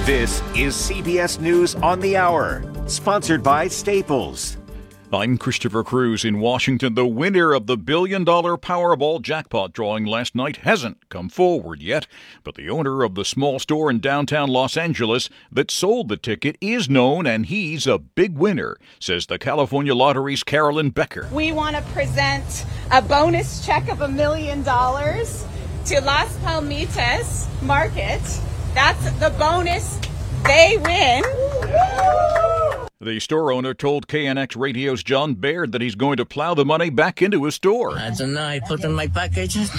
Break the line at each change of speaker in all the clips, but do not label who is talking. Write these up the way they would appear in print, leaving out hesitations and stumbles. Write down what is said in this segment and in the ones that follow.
This is CBS News on the Hour, sponsored by Staples.
I'm Christopher Cruz in Washington. The winner of the billion-dollar Powerball jackpot drawing last night hasn't come forward yet, but the owner of the small store in downtown Los Angeles that sold the ticket is known, and he's a big winner, says the California Lottery's Carolyn Becker.
We want to present a bonus check of $1 million to Las Palmitas Market. That's the bonus. They win.
The store owner told KNX Radio's John Baird that he's going to plow the money back into his store.
I don't know. I put in my packages.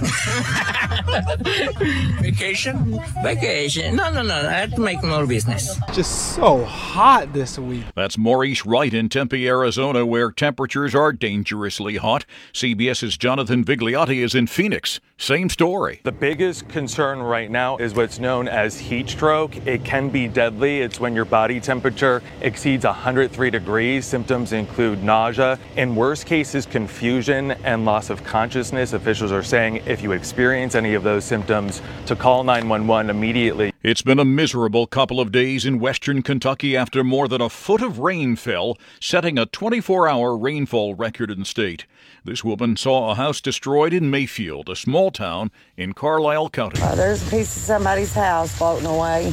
Vacation? Vacation. No. I had to make more business.
Just so hot this week.
That's Maurice Wright in Tempe, Arizona, where temperatures are dangerously hot. CBS's Jonathan Vigliotti is in Phoenix. Same story.
The biggest concern right now is what's known as heat stroke. It can be deadly. It's when your body temperature exceeds 103 degrees. Symptoms include nausea. In worst cases, confusion and loss of consciousness. Officials are saying if you experience any of those symptoms, to call 911 immediately.
It's been a miserable couple of days in western Kentucky after more than a foot of rain fell, setting a 24-hour rainfall record in the state. This woman saw a house destroyed in Mayfield, a small town in Carlisle County.
There's a piece of somebody's house floating away.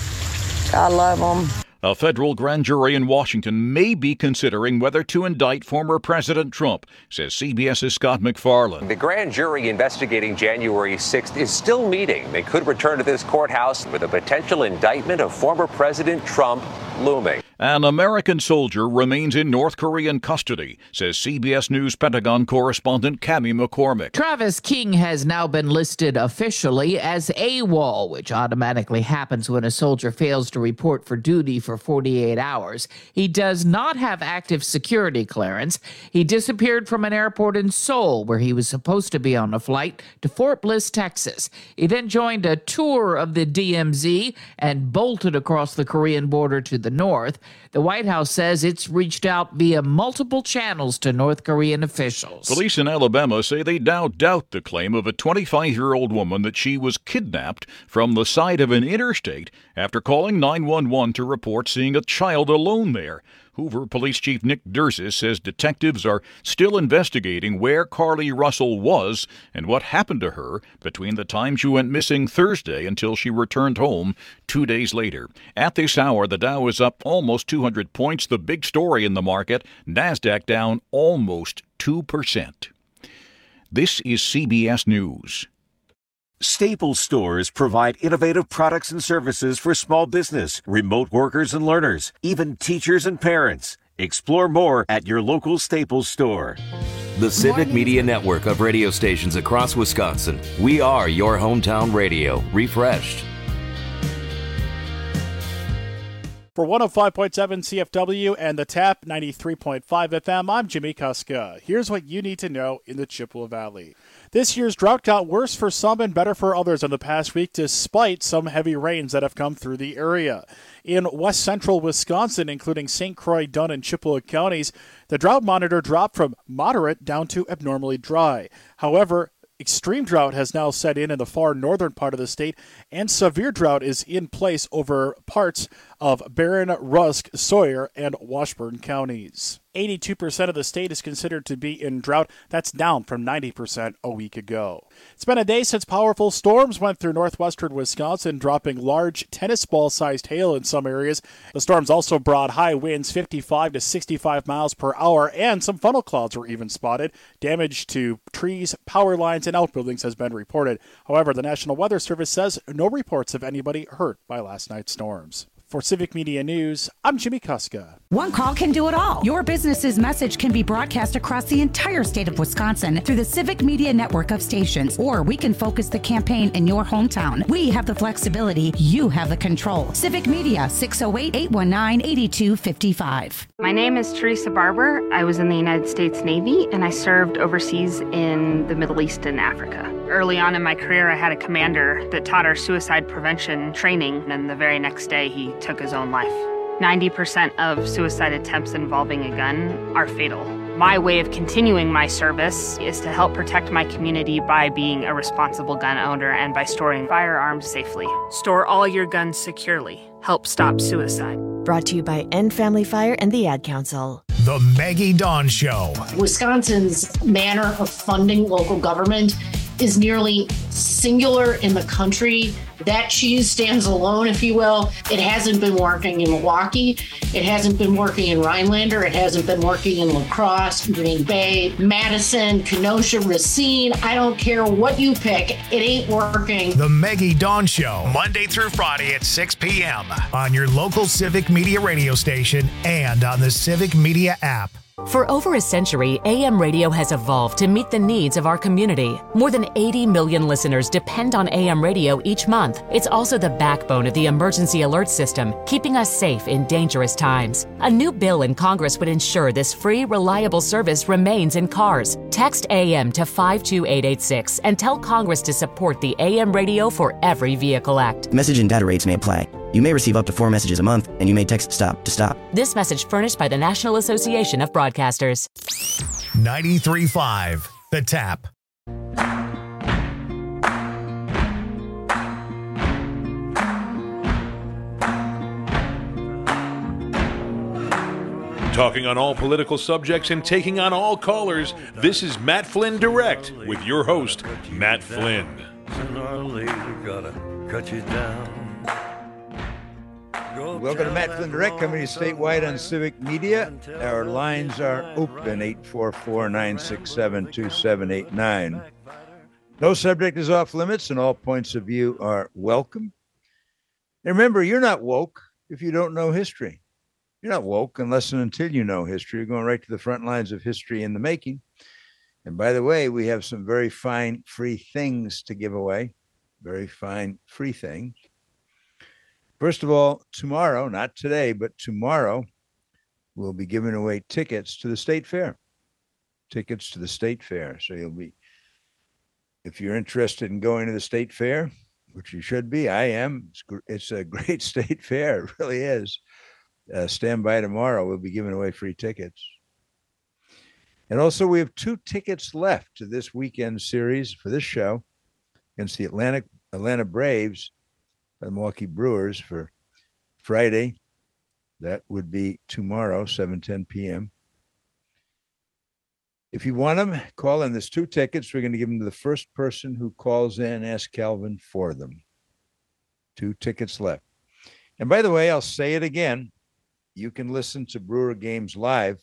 I love them.
A federal grand jury in Washington may be considering whether to indict former President Trump, says CBS's Scott MacFarlane.
The grand jury investigating January 6th is still meeting. They could return to this courthouse with a potential indictment of former President Trump looming.
An American soldier remains in North Korean custody, says CBS News Pentagon correspondent Cammie McCormick.
Travis King has now been listed officially as AWOL, which automatically happens when a soldier fails to report for duty for 48 hours. He does not have active security clearance. He disappeared from an airport in Seoul, where he was supposed to be on a flight to Fort Bliss, Texas. He then joined a tour of the DMZ and bolted across the Korean border to the north. The White House says it's reached out via multiple channels to North Korean officials.
Police in Alabama say they now doubt the claim of a 25-year-old woman that she was kidnapped from the side of an interstate after calling 911 to report seeing a child alone there. Hoover Police Chief Nick Durzis says detectives are still investigating where Carly Russell was and what happened to her between the time she went missing Thursday until she returned home 2 days later. At this hour, the Dow is up almost 200 points. The big story in the market, NASDAQ down almost 2%. This is CBS News.
Staples stores provide innovative products and services for small business, remote workers and learners, even teachers and parents. Explore more at your local Staples store.
The Civic Media Network of radio stations across Wisconsin. We are your hometown radio, refreshed.
For 105.7 CFW and the TAP 93.5 FM, I'm Jimmy Kuska. Here's what you need to know in the Chippewa Valley. This year's drought got worse for some and better for others in the past week, despite some heavy rains that have come through the area. In west central Wisconsin, including St. Croix, Dunn, and Chippewa counties, the drought monitor dropped from moderate down to abnormally dry. However, extreme drought has now set in the far northern part of the state, and severe drought is in place over parts of Barron, Rusk, Sawyer, and Washburn counties. 82% of the state is considered to be in drought. That's down from 90% a week ago. It's been a day since powerful storms went through northwestern Wisconsin, dropping large tennis ball-sized hail in some areas. The storms also brought high winds, 55 to 65 miles per hour, and some funnel clouds were even spotted. Damage to trees, power lines, and outbuildings has been reported. However, the National Weather Service says no reports of anybody hurt by last night's storms. For Civic Media News, I'm Jimmy Kuska.
One call can do it all. Your business's message can be broadcast across the entire state of Wisconsin through the Civic Media network of stations, or we can focus the campaign in your hometown. We have the flexibility. You have the control. Civic Media, 608-819-8255.
My name is Teresa Barber. I was in the United States Navy, and I served overseas in the Middle East and Africa. Early on in my career, I had a commander that taught our suicide prevention training, and the very next day he took his own life. 90% of suicide attempts involving a gun are fatal. My way of continuing my service is to help protect my community by being a responsible gun owner and by storing firearms safely. Store all your guns securely. help stop suicide.
Brought to you by End Family Fire and the Ad Council.
The Maggie Dawn Show.
Wisconsin's manner of funding local government is nearly singular in the country. That cheese stands alone, if you will. It hasn't been working in Milwaukee. It hasn't been working in Rhinelander. It hasn't been working in La Crosse, Green Bay, Madison, Kenosha, Racine. I don't care what you pick. It ain't working.
The Maggie Dawn Show, Monday through Friday at 6 p.m. on your local Civic Media radio station and on the Civic Media app.
For over a century, AM radio has evolved to meet the needs of our community. More than 80 million listeners depend on AM radio each month. It's also the backbone of the emergency alert system, keeping us safe in dangerous times. A new bill in Congress would ensure this free, reliable service remains in cars. Text AM to 52886 and tell Congress to support the AM Radio for Every Vehicle Act.
Message and data rates may apply. You may receive up to 4 messages a month, and you may text STOP to stop.
This message furnished by the National Association of Broadcasters.
93.5, The Tap.
Talking on all political subjects and taking on all callers, this is Matt Flynn Direct with your host, Matt Flynn.
Sooner or later, gotta cut you down.
Welcome to Matt Flynn Direct, coming to you statewide on Civic Media. Our lines are open, 844-967-2789. No subject is off limits, and all points of view are welcome. And remember, you're not woke if you don't know history. You're not woke unless and until you know history. You're going right to the front lines of history in the making. And by the way, we have some very fine free things to give away. Very fine free things. First of all, tomorrow, not today, but tomorrow, we'll be giving away tickets to the State Fair. Tickets to the State Fair. So you'll be, if you're interested in going to the State Fair, which you should be, I am. It's a great State Fair. It really is. Stand by tomorrow. We'll be giving away free tickets. And also, we have 2 tickets left to this weekend series for this show against the Atlanta Braves, the Milwaukee Brewers, for Friday. That would be tomorrow, 7:10 p.m. If you want them, call in. There's 2 tickets. We're going to give them to the first person who calls in. Ask Calvin for them. 2 tickets left. And by the way, I'll say it again. You can listen to Brewer Games live.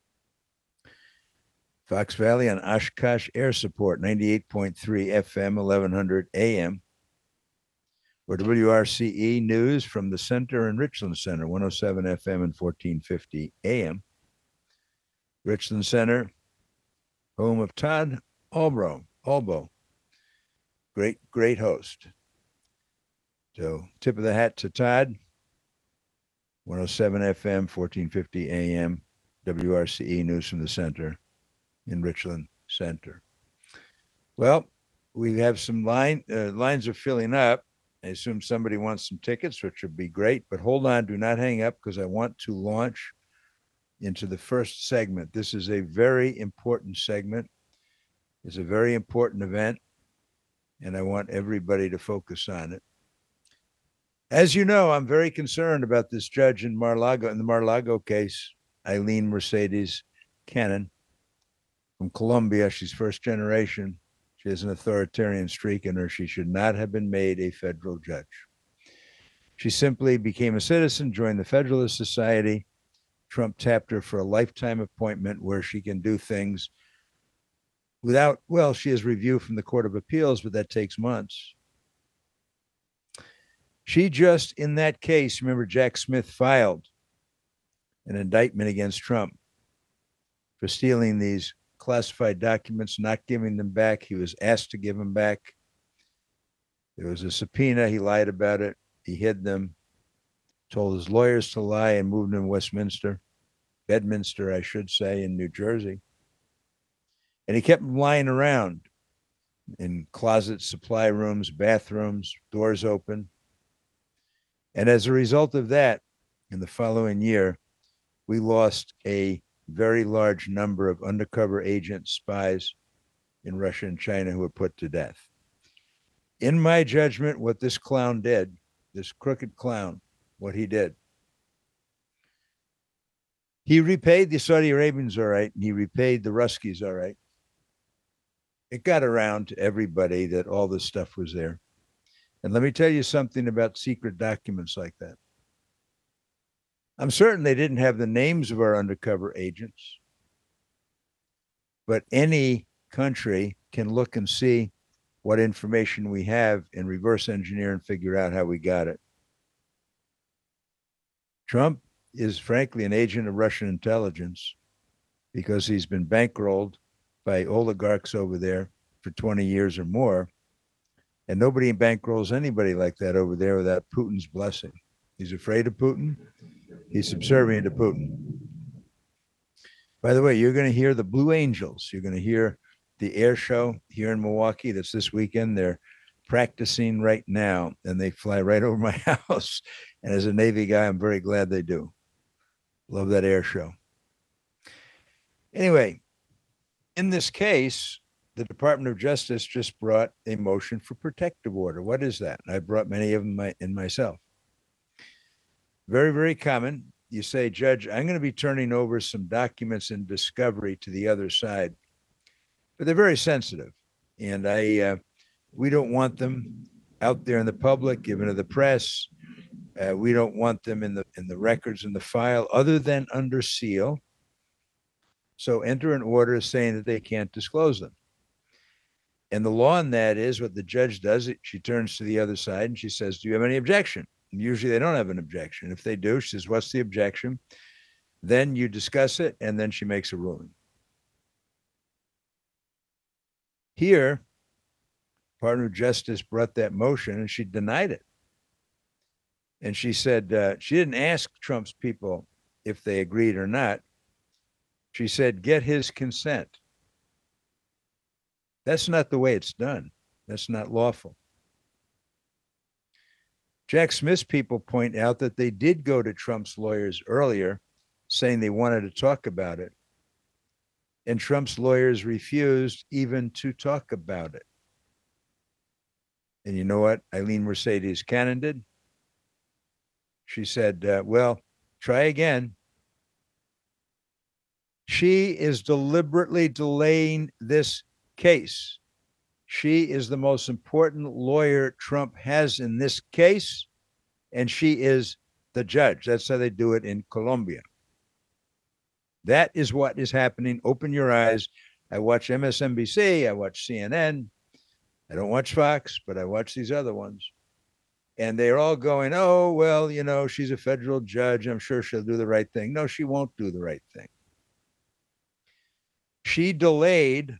Fox Valley on Oshkosh Air Support, 98.3 FM, 1100 AM. Or WRCE News from the Center and Richland Center, 107 FM and 1450 AM. Richland Center, home of Todd Albo. Great host. So tip of the hat to Todd, 107 FM, 1450 AM, WRCE News from the Center in Richland Center. Well, we have some lines are filling up. I assume somebody wants some tickets, which would be great, but hold on, do not hang up, because I want to launch into the first segment. This is a very important segment. It's a very important event, and I want everybody to focus on it. As you know, I'm very concerned about this judge in Mar-a-Lago, in the Mar-a-Lago case, Eileen Mercedes Cannon from Colombia. She's first generation. She has an authoritarian streak in her. She should not have been made a federal judge. She simply became a citizen, joined the Federalist Society. Trump tapped her for a lifetime appointment where she can do things without, well, she has review from the Court of Appeals, but that takes months. She just, in that case, remember, Jack Smith filed an indictment against Trump for stealing these classified documents, not giving them back. He was asked to give them back. There was a subpoena. He lied about it. He hid them, told his lawyers to lie, and moved them to Bedminster, I should say, in New Jersey. And he kept them lying around in closets, supply rooms, bathrooms, doors open. And as a result of that, in the following year, we lost a very large number of undercover agent spies in Russia and China who were put to death. In my judgment, what this clown did, this crooked clown, what he did. He repaid the Saudi Arabians all right, and he repaid the Ruskies all right. It got around to everybody that all this stuff was there. And let me tell you something about secret documents like that. I'm certain they didn't have the names of our undercover agents, but any country can look and see what information we have and reverse engineer and figure out how we got it. Trump is frankly an agent of Russian intelligence because he's been bankrolled by oligarchs over there for 20 years or more. And nobody bankrolls anybody like that over there without Putin's blessing. He's afraid of Putin. He's subservient to Putin. By the way, you're going to hear the Blue Angels. You're going to hear the air show here in Milwaukee that's this weekend. They're practicing right now, and they fly right over my house. And as a Navy guy, I'm very glad they do. Love that air show. Anyway, in this case, the Department of Justice just brought a motion for protective order. What is that? I brought many of them in myself. Very, very common. You say, Judge, I'm going to be turning over some documents in discovery to the other side, but they're very sensitive, and we don't want them out there in the public, given to the press. We don't want them in the records in the file, other than under seal. So enter an order saying that they can't disclose them. And the law on that is what the judge does. She turns to the other side and she says, do you have any objection? And usually they don't have an objection. If they do, she says, what's the objection? Then you discuss it, and then she makes a ruling. Here, Department of Justice brought that motion and she denied it. And she said she didn't ask Trump's people if they agreed or not. She said, get his consent. That's not the way it's done. That's not lawful. Jack Smith's people point out that they did go to Trump's lawyers earlier saying they wanted to talk about it. And Trump's lawyers refused even to talk about it. And you know what Eileen Mercedes Cannon did? She said, well, try again. She is deliberately delaying this case. She is the most important lawyer Trump has in this case, and she is the judge. That's how they do it in Colombia. That is what is happening. Open your eyes. I watch MSNBC. I watch CNN. I don't watch Fox, but I watch these other ones. And they're all going, oh, well, you know, she's a federal judge. I'm sure she'll do the right thing. No, she won't do the right thing. She delayed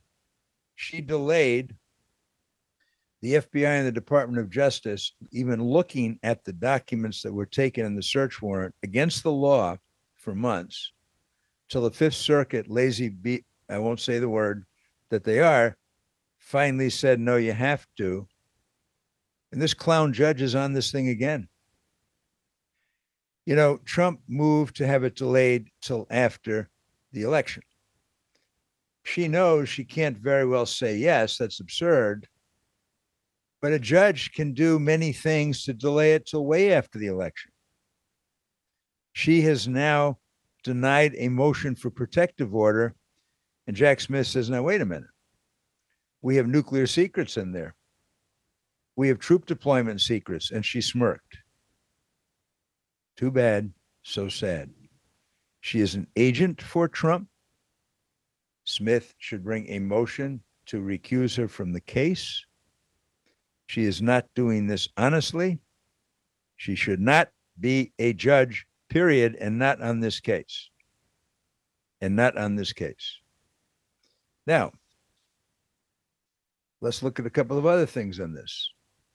the FBI and the Department of Justice even looking at the documents that were taken in the search warrant against the law for months, till the Fifth Circuit, I won't say the word that they are, finally said, no, you have to. And this clown judge is on this thing again. You know, Trump moved to have it delayed till after the election. She knows she can't very well say yes. That's absurd. But a judge can do many things to delay it till way after the election. She has now denied a motion for protective order. And Jack Smith says, now, wait a minute. We have nuclear secrets in there. We have troop deployment secrets. And she smirked. Too bad, so sad. She is an agent for Trump. Smith should bring a motion to recuse her from the case. She is not doing this honestly. She should not be a judge, period, and not on this case. And not on this case. Now, let's look at a couple of other things on this.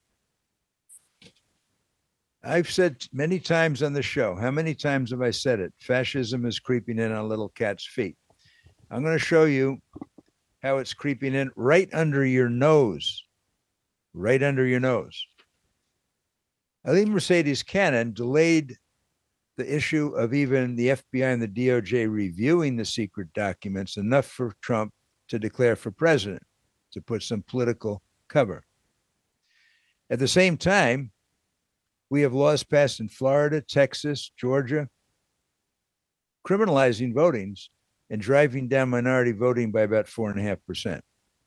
I've said many times on the show, how many times have I said it? Fascism is creeping in on little cat's feet. I'm going to show you how it's creeping in right under your nose. Right under your nose. Eileen Mercedes Cannon delayed the issue of even the FBI and the DOJ reviewing the secret documents enough for Trump to declare for president, to put some political cover. At the same time, We have laws passed in Florida, Texas, Georgia, criminalizing votings and driving down minority voting by about 4.5%.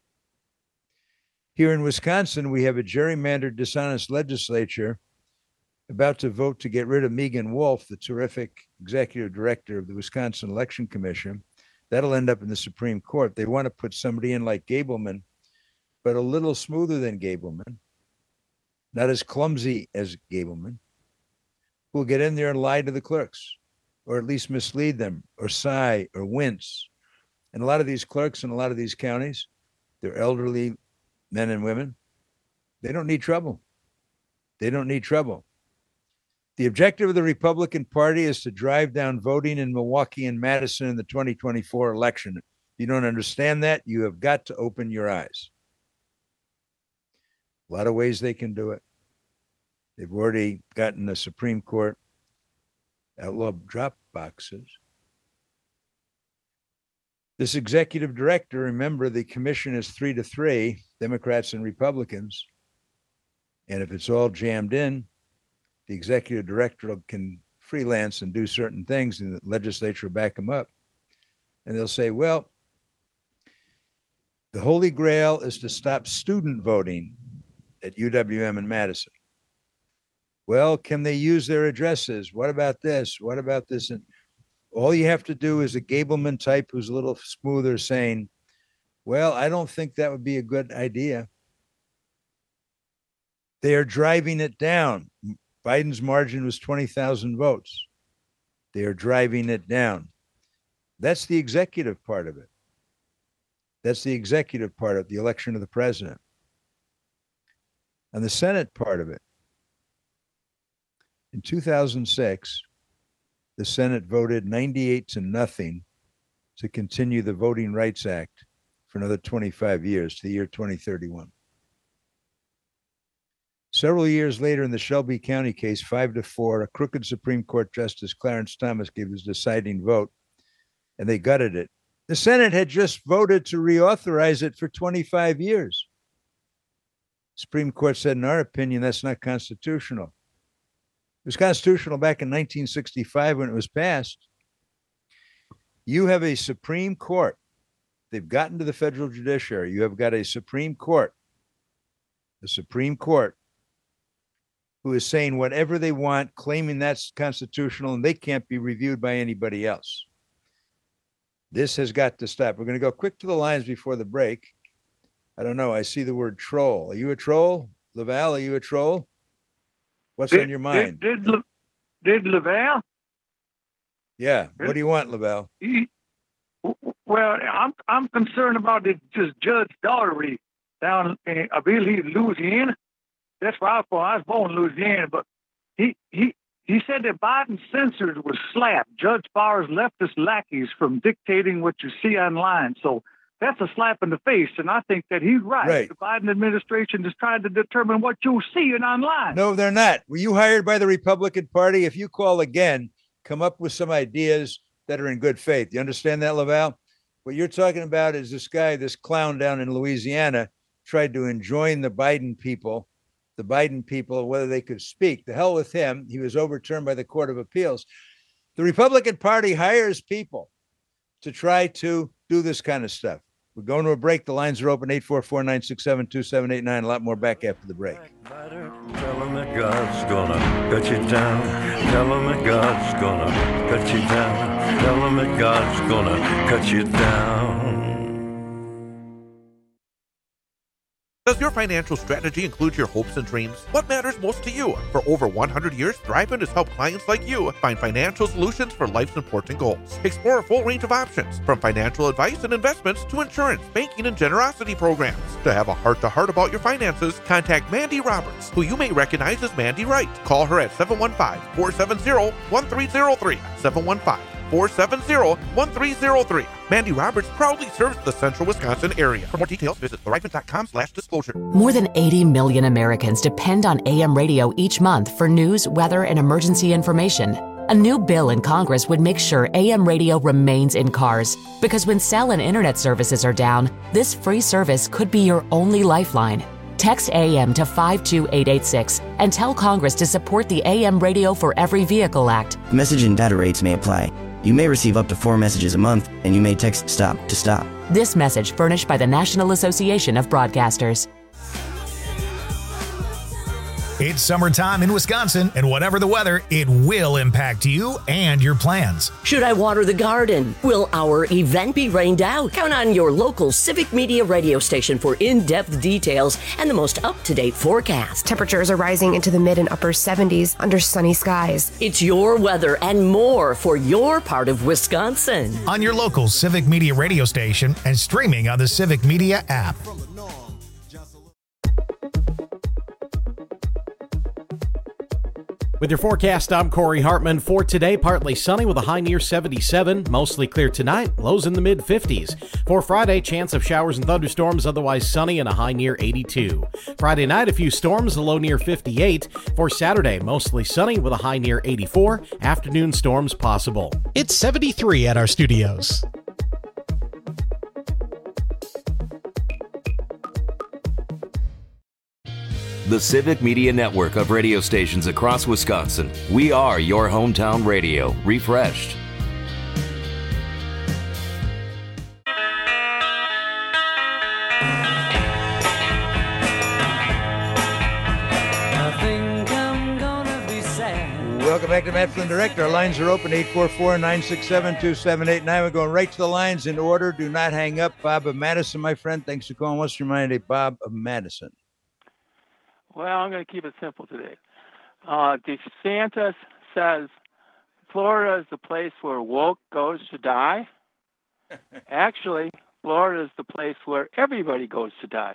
Here in Wisconsin, we have a gerrymandered, dishonest legislature about to vote to get rid of Megan Wolf, the terrific executive director of the Wisconsin Election Commission. That'll end up in the Supreme Court. They want to put somebody in like Gableman, but a little smoother than Gableman, not as clumsy as Gableman, who'll get in there and lie to the clerks, or at least mislead them, or sigh, or wince. And a lot of these clerks in a lot of these counties, they're elderly men and women. They don't need trouble. They don't need trouble. The objective of the Republican Party is to drive down voting in Milwaukee and Madison in the 2024 election. If you don't understand that, you have got to open your eyes. A lot of ways they can do it. They've already gotten the Supreme Court outlaw drop boxes. This executive director, remember, the commission is 3-3, Democrats and Republicans. And if it's all jammed in, the executive director can freelance and do certain things, and the legislature will back them up. And they'll say, well, the Holy Grail is to stop student voting at UWM and Madison. Well, can they use their addresses? What about this? What about this? And all you have to do is a Gableman type who's a little smoother saying, well, I don't think that would be a good idea. They are driving it down. Biden's margin was 20,000 votes. They are driving it down. That's the executive part of it. That's the executive part of the election of the president. And the Senate part of it. In 2006, the Senate voted 98-0 to continue the Voting Rights Act for another 25 years to the year 2031. Several years later in the Shelby County case, 5-4, a crooked Supreme Court Justice Clarence Thomas gave his deciding vote, and they gutted it. The Senate had just voted to reauthorize it for 25 years. Supreme Court said, in our opinion, that's not constitutional. It was constitutional back in 1965 when it was passed. You have a Supreme Court. They've gotten to the federal judiciary. You have got a Supreme Court who is saying whatever they want, claiming that's constitutional, and they can't be reviewed by anybody else. This has got to stop. We're going to go quick to the lines before the break. I don't know. I see the word troll. Are you a troll? Laval, are you a troll? What's on your mind?
Did Laval?
Yeah. What do you want, Laval?
Well, I'm concerned about this Judge Daugherty down in, I believe, Louisiana. That's where I was born. I was born in Louisiana, but he said that Biden's censors were slapped. Judge Barr's leftist lackeys from dictating what you see online. So that's a slap in the face, and I think that he's right. The Biden administration is trying to determine what you'll see online.
No, they're not. Were you hired by the Republican Party? If you call again, come up with some ideas that are in good faith. You understand that, Laval? What you're talking about is this guy, this clown down in Louisiana, tried to enjoin the Biden people, whether they could speak. The hell with him. He was overturned by the Court of Appeals. The Republican Party hires people to try to do this kind of stuff. We're going to a break. The lines are open, 844-967-2789. A lot more back after the break.
Tell him that God's gonna cut you down. Tell him that God's gonna cut you down. Tell him that God's gonna cut you down.
Does your financial strategy include your hopes and dreams? What matters most to you? For over 100 years, Thriven has helped clients like you find financial solutions for life's important goals. Explore a full range of options, from financial advice and investments to insurance, banking, and generosity programs. To have a heart-to-heart about your finances, contact Mandy Roberts, who you may recognize as Mandy Wright. Call her at 715-470-1303. 715-470-1303. Mandy Roberts proudly serves the central Wisconsin area. For more details, visit thriven.com/disclosure.
More than 80 million Americans depend on AM radio each month for news, weather, and emergency information. A new bill in Congress would make sure AM radio remains in cars, because when cell and internet services are down, this free service could be your only lifeline. Text AM to 52886 and tell Congress to support the AM Radio for Every Vehicle Act.
Message and data rates may apply. You may receive up to 4 messages a month, and you may text STOP to stop.
This message furnished by the National Association of Broadcasters.
It's summertime in Wisconsin, and whatever the weather, it will impact you and your plans.
Should I water the garden? Will our event be rained out? Count on your local Civic Media radio station for in-depth details and the most up-to-date forecast.
Temperatures are rising into the mid and upper 70s under sunny skies.
It's your weather and more for your part of Wisconsin.
On your local Civic Media radio station and streaming on the Civic Media app.
With your forecast, I'm Corey Hartman. For today, partly sunny with a high near 77. Mostly clear tonight, lows in the mid-50s. For Friday, chance of showers and thunderstorms, otherwise sunny and a high near 82. Friday night, a few storms, a low near 58. For Saturday, mostly sunny with a high near 84. Afternoon storms possible.
It's 73 at our studios.
The Civic Media Network of radio stations across Wisconsin. We are your hometown radio, refreshed.
Welcome back to Matt Flynn Direct. Our lines are open, 844-967-2789. We're going right to the lines in order. Do not hang up. Bob of Madison, my friend. Thanks for calling. What's your mind, Bob of Madison?
Well, I'm going to keep it simple today. DeSantis says Florida is the place where woke goes to die. Actually, Florida is the place where everybody goes to die.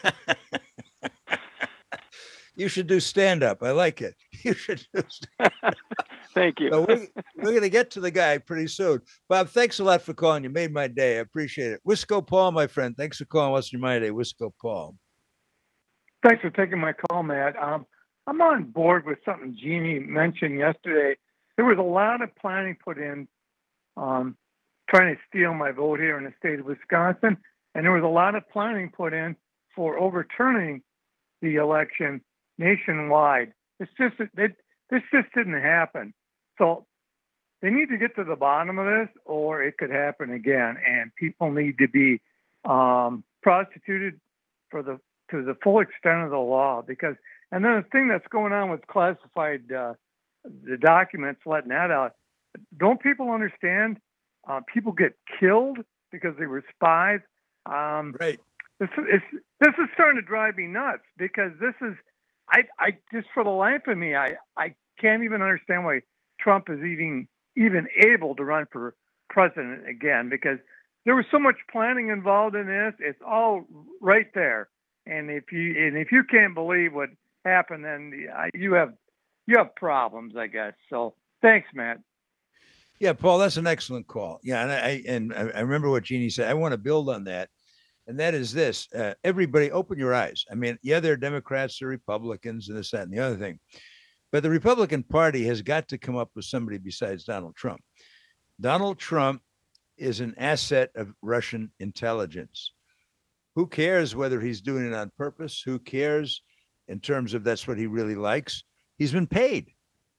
You should do stand-up. I like it. You should do stand-up.
Thank you.
So we're going to get to the guy pretty soon. Bob, thanks a lot for calling. You made my day. I appreciate it. Wisco Paul, my friend. Thanks for calling. What's your mind today? Wisco Paul.
Thanks for taking my call, Matt. I'm on board with something Jeannie mentioned yesterday. There was a lot of planning put in trying to steal my vote here in the state of Wisconsin, and there was a lot of planning put in for overturning the election nationwide. This just didn't happen. So they need to get to the bottom of this, or it could happen again, and people need to be prosecuted to the full extent of the law. And then the thing that's going on with classified, the documents, letting that out, don't people understand? People get killed because they were spies.
Right.
This is starting to drive me nuts, because this is, I just, for the life of me, I can't even understand why Trump is even able to run for president again, because there was so much planning involved in this. It's all right there. And if you can't believe what happened, then you have problems, I guess. So thanks, Matt.
Yeah, Paul, that's an excellent call. Yeah, and I remember what Jeannie said. I want to build on that, and that is this: everybody, open your eyes. I mean, yeah, there are Democrats, there are Republicans, and this, that, and the other thing, but the Republican Party has got to come up with somebody besides Donald Trump. Donald Trump is an asset of Russian intelligence. Who cares whether he's doing it on purpose? Who cares in terms of that's what he really likes? He's been paid.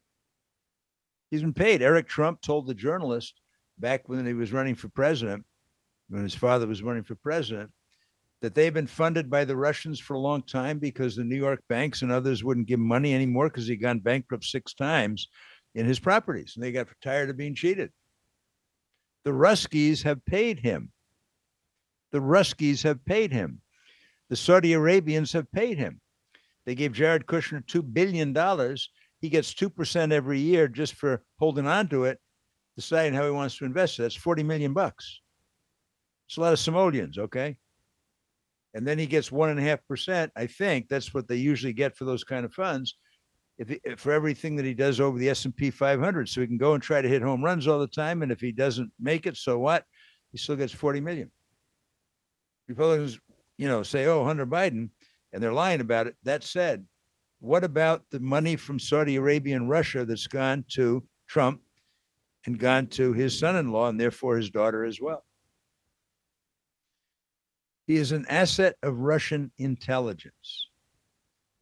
He's been paid. Eric Trump told the journalist back when he was running for president, when his father was running for president, that they've been funded by the Russians for a long time because the New York banks and others wouldn't give him money anymore because he'd gone bankrupt 6 times in his properties, and they got tired of being cheated. The Ruskies have paid him. The Ruskies have paid him. The Saudi Arabians have paid him. They gave Jared Kushner $2 billion. He gets 2% every year just for holding on to it, deciding how he wants to invest it. That's $40 million. It's a lot of simoleons, okay? And then he gets 1.5%. I think that's what they usually get for those kind of funds, for everything that he does over the S&P 500. So he can go and try to hit home runs all the time. And if he doesn't make it, so what? He still gets 40 million. Republicans, say, oh, Hunter Biden, and they're lying about it. That said, what about the money from Saudi Arabia and Russia that's gone to Trump and gone to his son-in-law and therefore his daughter as well? He is an asset of Russian intelligence.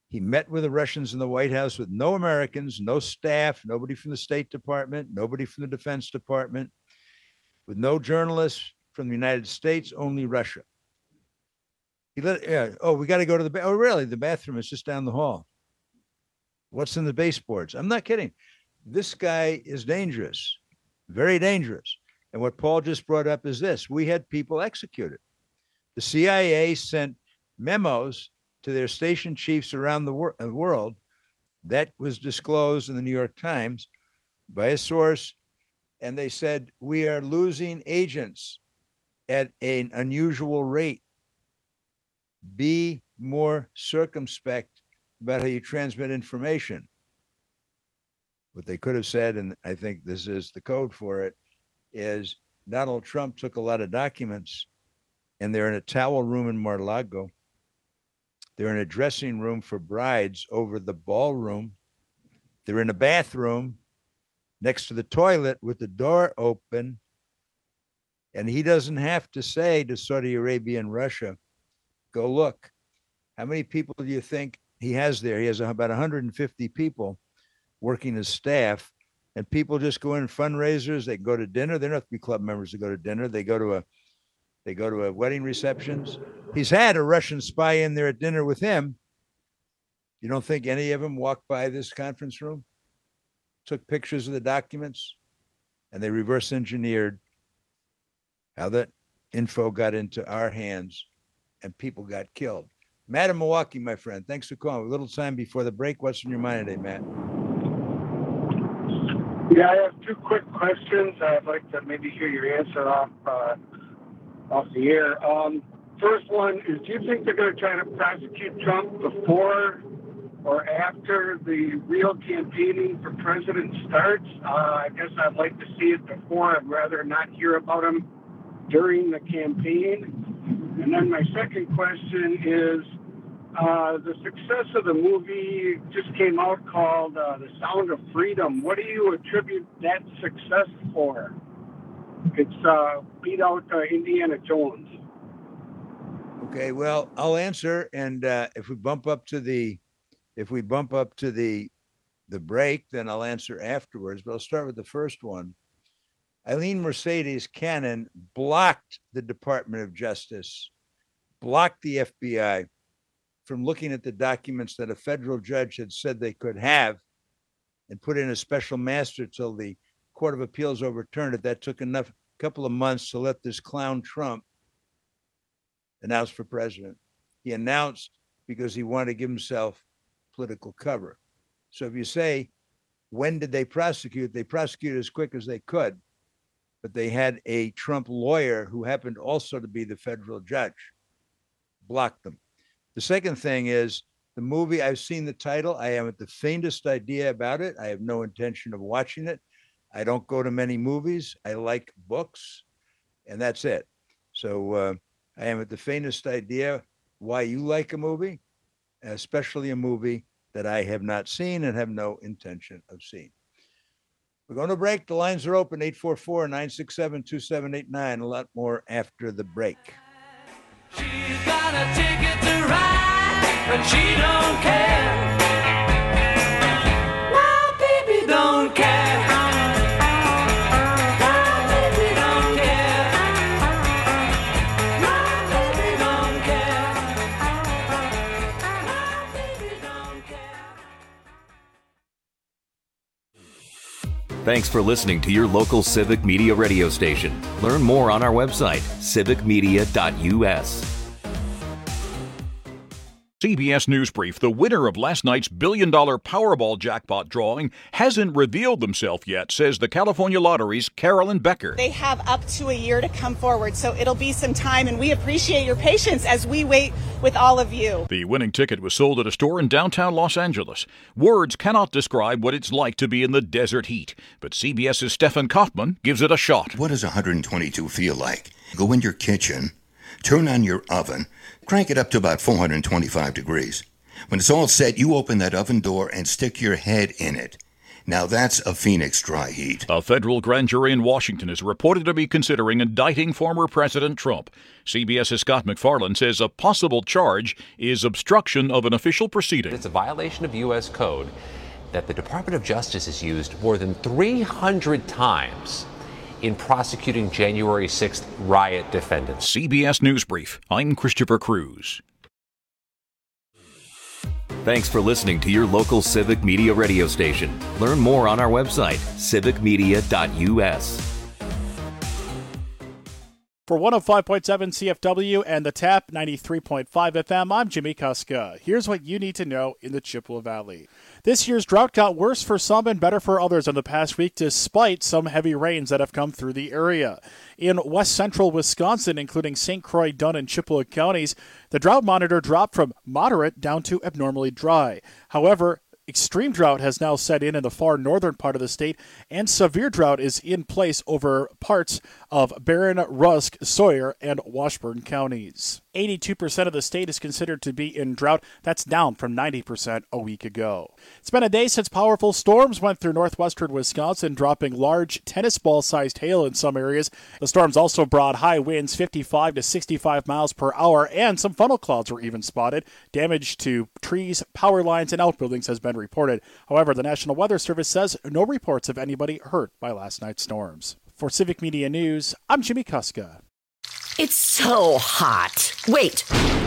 He met with the Russians in the White House with no Americans, no staff, nobody from the State Department, nobody from the Defense Department, with no journalists from the United States, only Russia. We got to go to the oh, really? The bathroom is just down the hall. What's in the baseboards? I'm not kidding. This guy is dangerous, very dangerous. And what Paul just brought up is this. We had people executed. The CIA sent memos to their station chiefs around the world. That was disclosed in the New York Times by a source. And they said, we are losing agents at an unusual rate. Be more circumspect about how you transmit information. What they could have said, and I think this is the code for it, is Donald Trump took a lot of documents and they're in a towel room in Mar-a-Lago. They're in a dressing room for brides over the ballroom. They're in a bathroom next to the toilet with the door open. And he doesn't have to say to Saudi Arabia and Russia, go look. How many people do you think he has there? He has about 150 people working as staff, and people just go in fundraisers. They go to dinner. They don't have to be club members to go to dinner. They go to a wedding receptions. He's had a Russian spy in there at dinner with him. You don't think any of them walked by this conference room, took pictures of the documents, and they reverse engineered how that info got into our hands and people got killed. Matt in Milwaukee, my friend, thanks for calling. A little time before the break. What's in your mind today, Matt?
Yeah, I have two quick questions. I'd like to maybe hear your answer off the air. First one is, do you think they're going to try to prosecute Trump before or after the real campaigning for president starts? I guess I'd like to see it before. I'd rather not hear about him during the campaign. And then my second question is, the success of the movie just came out called The Sound of Freedom. What do you attribute that success for? It's beat out Indiana Jones.
Okay, well, I'll answer, and if we bump up to the break, then I'll answer afterwards. But I'll start with the first one. Eileen Mercedes Cannon blocked the Department of Justice, blocked the FBI from looking at the documents that a federal judge had said they could have, and put in a special master till the Court of Appeals overturned it. That took a couple of months to let this clown Trump announce for president. He announced because he wanted to give himself political cover. So if you say, when did they prosecute? They prosecuted as quick as they could, but they had a Trump lawyer who happened also to be the federal judge, blocked them. The second thing is the movie. I've seen the title. I haven't the faintest idea about it. I have no intention of watching it. I don't go to many movies. I like books, and that's it. So I haven't the faintest idea why you like a movie, especially a movie that I have not seen and have no intention of seeing. We're going to break. The lines are open, 844-967-2789. A lot more after the break.
She's got a ticket to ride, and she don't care. My baby don't care. My baby don't care. My baby don't care. My baby don't care.
Thanks for listening to your local Civic Media radio station. Learn more on our website, civicmedia.us.
CBS News Brief, the winner of last night's billion-dollar Powerball jackpot drawing hasn't revealed themselves yet, says the California Lottery's Carolyn Becker.
They have up to a year to come forward, so it'll be some time, and we appreciate your patience as we wait with all of you.
The winning ticket was sold at a store in downtown Los Angeles. Words cannot describe what it's like to be in the desert heat, but CBS's Stefan Kaufman gives it a shot.
What does 122 feel like? Go in your kitchen, turn on your oven, crank it up to about 425 degrees. When it's all set, you open that oven door and stick your head in it. Now that's a Phoenix dry heat.
A federal grand jury in Washington is reported to be considering indicting former President Trump. CBS's Scott McFarland says a possible charge is obstruction of an official proceeding.
It's a violation of U.S. code that the Department of Justice has used more than 300 times in prosecuting January 6th riot defendants.
CBS News Brief. I'm Christopher Cruz.
Thanks for listening to your local Civic Media radio station. Learn more on our website, civicmedia.us.
For 105.7 CFW and the TAP 93.5 FM, I'm Jimmy Kuska. Here's what you need to know in the Chippewa Valley. This year's drought got worse for some and better for others in the past week, despite some heavy rains that have come through the area. In west central Wisconsin, including St. Croix, Dunn, and Chippewa counties, the drought monitor dropped from moderate down to abnormally dry. However, extreme drought has now set in the far northern part of the state, and severe drought is in place over parts of Barron, Rusk, Sawyer, and Washburn counties. 82% of the state is considered to be in drought. That's down from 90% a week ago. It's been a day since powerful storms went through northwestern Wisconsin, dropping large tennis ball-sized hail in some areas. The storms also brought high winds, 55 to 65 miles per hour, and some funnel clouds were even spotted. Damage to trees, power lines, and outbuildings has been reported. However, the National Weather Service says no reports of anybody hurt by last night's storms. For Civic Media News, I'm Jimmy Kuska.
It's so hot. Wait.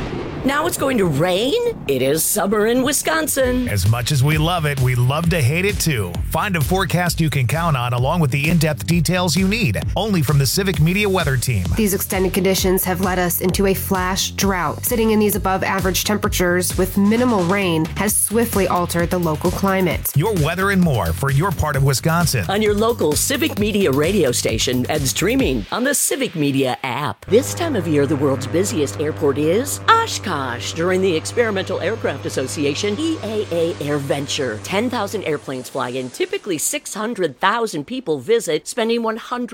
Now it's going to rain? It is summer in Wisconsin.
As much as we love it, we love to hate it too. Find a forecast you can count on along with the in-depth details you need. Only from the Civic Media Weather Team.
These extended conditions have led us into a flash drought. Sitting in these above average temperatures with minimal rain has swiftly altered the local climate.
Your weather and more for your part of Wisconsin.
On your local Civic Media radio station and streaming on the Civic Media app. This time of year, the world's busiest airport is Oshkosh. During the Experimental Aircraft Association EAA AirVenture, 10,000 airplanes fly in. Typically 600,000 people visit, spending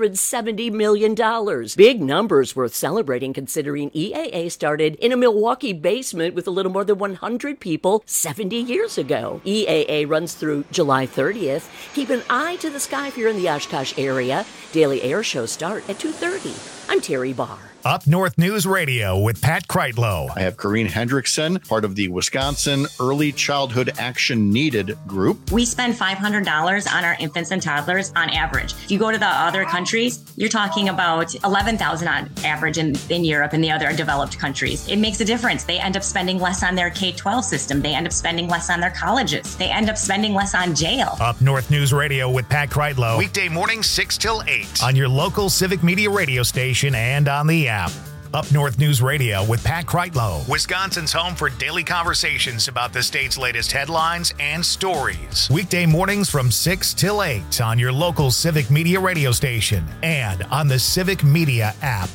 $170 million. Big numbers worth celebrating considering EAA started in a Milwaukee basement with a little more than 100 people 70 years ago. EAA runs through July 30th. Keep an eye to the sky if you're in the Oshkosh area. Daily air shows start at 2:30. I'm Terry Barr.
Up North News Radio with Pat Kreitlow.
I have Corrine Hendrickson, part of the Wisconsin Early Childhood Action Needed group.
We spend $500 on our infants and toddlers on average. If you go to the other countries, you're talking about $11,000 on average in Europe and the other developed countries. It makes a difference. They end up spending less on their K-12 system. They end up spending less on their colleges. They end up spending less on jail.
Up North News Radio with Pat Kreitlow. Weekday mornings 6 till 8 on your local Civic Media radio station and on the app. Up North News Radio with Pat Kreitlow, Wisconsin's home for daily conversations about the state's latest headlines and stories. Weekday mornings from 6 till 8 on your local Civic Media radio station and on the Civic Media app.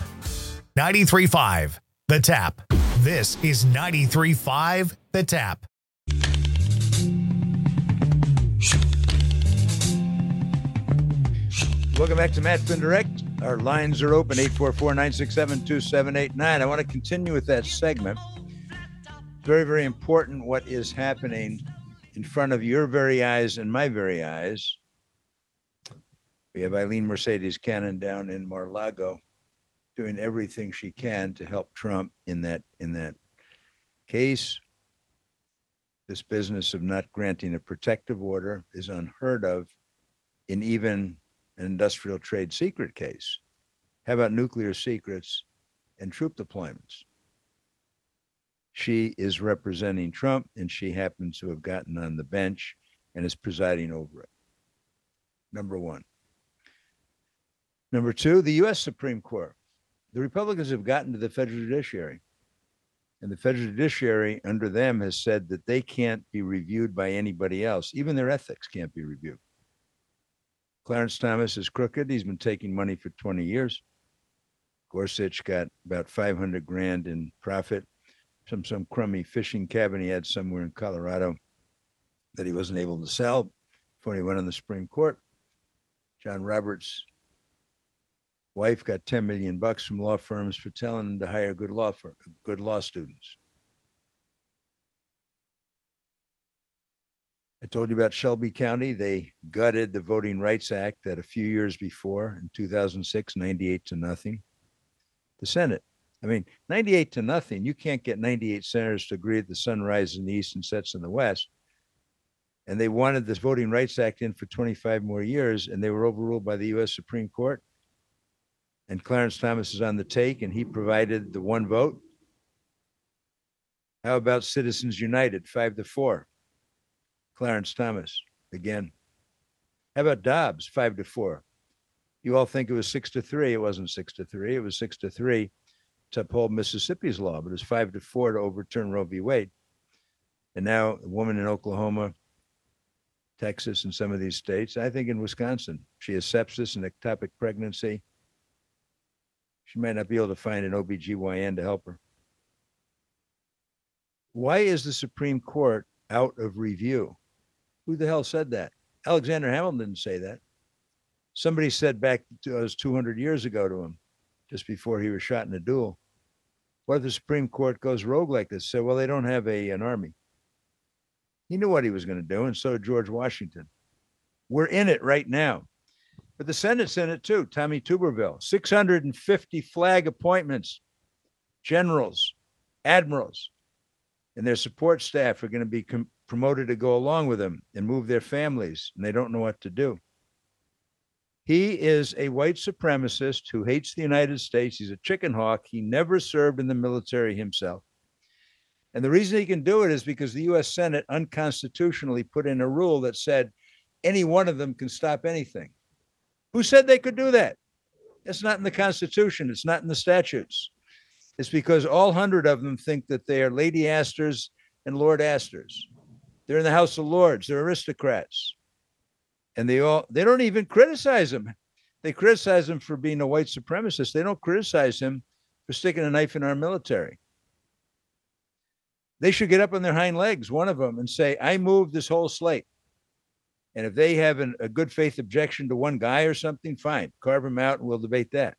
93.5 The Tap. This is 93.5 The Tap.
Welcome back to Matt Flynn Direct. Our lines are open, 844-967-2789. I want to continue with that segment. Very, very important what is happening in front of your very eyes and my very eyes. We have Eileen Mercedes Cannon down in Mar-a-Lago doing everything she can to help Trump in that case. This business of not granting a protective order is unheard of in even an industrial trade secret case. How about nuclear secrets and troop deployments? She is representing Trump, and she happens to have gotten on the bench and is presiding over it. Number one. Number two, the U.S. Supreme Court. The Republicans have gotten to the federal judiciary, and the federal judiciary under them has said that they can't be reviewed by anybody else. Even their ethics can't be reviewed. Clarence Thomas is crooked. He's been taking money for 20 years. Gorsuch got about $500,000 in profit from some crummy fishing cabin he had somewhere in Colorado that he wasn't able to sell before he went on the Supreme Court. John Roberts' wife got $10 million from law firms for telling him to hire good law students. I told you about Shelby County. They gutted the Voting Rights Act that a few years before, in 2006, 98-0. The Senate. I mean, 98-0. You can't get 98 senators to agree that the sun rises in the east and sets in the west. And they wanted this Voting Rights Act in for 25 more years, and they were overruled by the U.S. Supreme Court. And Clarence Thomas is on the take, and he provided the one vote. How about Citizens United, 5-4? Clarence Thomas, again. How about Dobbs, 5-4? You all think it was 6-3. It wasn't 6-3. It was 6-3 to uphold Mississippi's law, but it was 5-4 to overturn Roe v. Wade. And now a woman in Oklahoma, Texas, and some of these states, I think in Wisconsin, she has sepsis and ectopic pregnancy. She might not be able to find an OBGYN to help her. Why is the Supreme Court out of review? Who the hell said that? Alexander Hamilton didn't say that. Somebody said back to us 200 years ago to him, just before he was shot in a duel. What if the Supreme Court goes rogue like this? Say, well, they don't have an army. He knew what he was going to do, and so did George Washington. We're in it right now. But the Senate's in it too. Tommy Tuberville, 650 flag appointments, generals, admirals, and their support staff are going to be promoted to go along with him and move their families, and they don't know what to do. He is a white supremacist who hates the United States. He's a chicken hawk. He never served in the military himself. And the reason he can do it is because the U.S. Senate unconstitutionally put in a rule that said any one of them can stop anything. Who said they could do that? It's not in the Constitution. It's not in the statutes. It's because all 100 of them think that they are Lady Astors and Lord Astors. They're in the House of Lords. They're aristocrats. And they don't even criticize him. They criticize him for being a white supremacist. They don't criticize him for sticking a knife in our military. They should get up on their hind legs, one of them, and say, I moved this whole slate. And if they have a good faith objection to one guy or something, fine, carve him out and we'll debate that.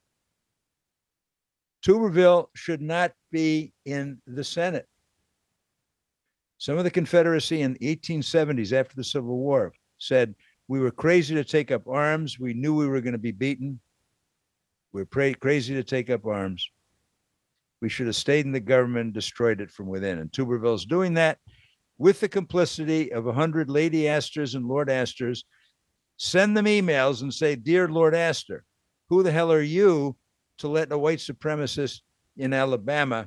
Tuberville should not be in the Senate. Some of the Confederacy in the 1870s, after the Civil War, said, we were crazy to take up arms. We knew we were going to be beaten. We're crazy to take up arms. We should have stayed in the government and destroyed it from within. And Tuberville's doing that with the complicity of 100 Lady Astors and Lord Astors. Send them emails and say, dear Lord Astor, who the hell are you to let a white supremacist in Alabama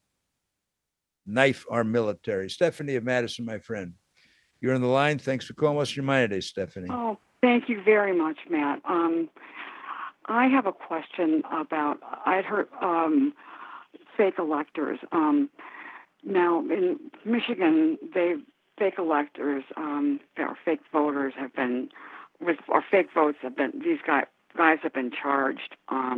knife our military? Stephanie of Madison, my friend. You're on the line. Thanks for calling. What's your mind today, Stephanie?
Oh, thank you very much, Matt. I have a question about, I'd heard fake electors. Now, in Michigan, fake electors, or fake voters have been, or fake votes have been, these guys have been charged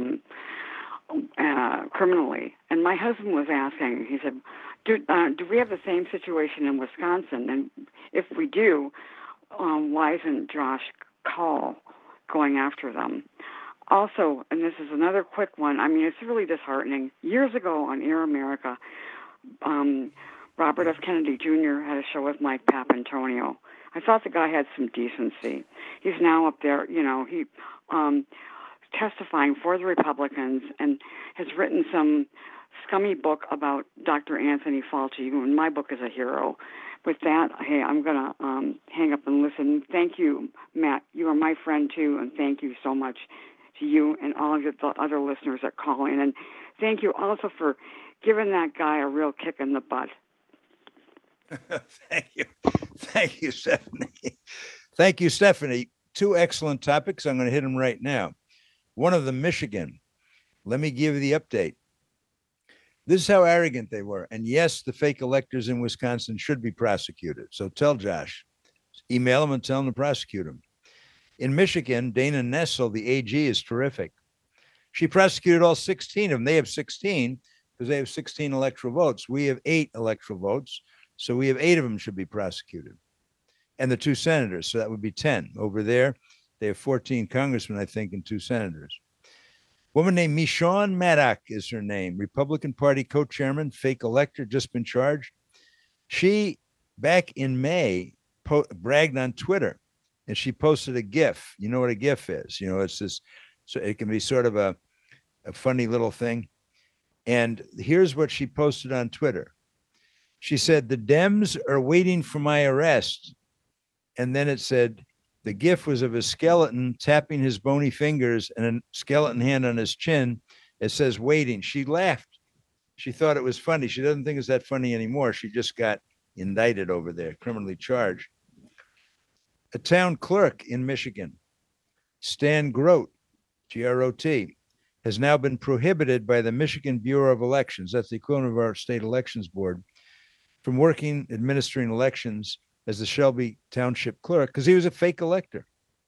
criminally. And my husband was asking, he said, do we have the same situation in Wisconsin? And if we do, why isn't Josh Kaul going after them? Also, and this is another quick one, I mean, it's really disheartening. Years ago on Air America, Robert F. Kennedy Jr. had a show with Mike Papantonio. I thought the guy had some decency. He's now up there, he testifying for the Republicans and has written some scummy book about Dr. Anthony Fauci, who in my book is a hero. With that, hey, I'm going to hang up and listen. Thank you, Matt. You are my friend, too, and thank you so much to you and all of the other listeners that call in. And thank you also for giving that guy a real kick in the butt.
Thank you. Thank you, Stephanie. Thank you, Stephanie. Two excellent topics. I'm going to hit them right now. One of them, Michigan. Let me give you the update. This is how arrogant they were. And yes, the fake electors in Wisconsin should be prosecuted. So tell Josh, email him and tell him to prosecute him. In Michigan, Dana Nessel, the AG, is terrific. She prosecuted all 16 of them. They have 16 because they have 16 electoral votes. We have 8 electoral votes. So we have 8 of them should be prosecuted. And the 2 senators. So that would be 10. Over there, they have 14 congressmen, I think, and 2 senators. Woman named Michonne Maddock is her name. Republican Party co-chairman, fake elector, just been charged. She, back in May, bragged on Twitter, and she posted a GIF. You know what a GIF is? It's this, so it can be sort of a funny little thing. And here's what she posted on Twitter. She said, "The Dems are waiting for my arrest." And then it said, the GIF was of a skeleton tapping his bony fingers and a skeleton hand on his chin. It says, "Waiting." She laughed. She thought it was funny. She doesn't think it's that funny anymore. She just got indicted over there, criminally charged. A town clerk in Michigan, Stan Grote, G-R-O-T, has now been prohibited by the Michigan Bureau of Elections, that's the equivalent of our state elections board, from working administering elections as the Shelby Township clerk because he was a fake elector.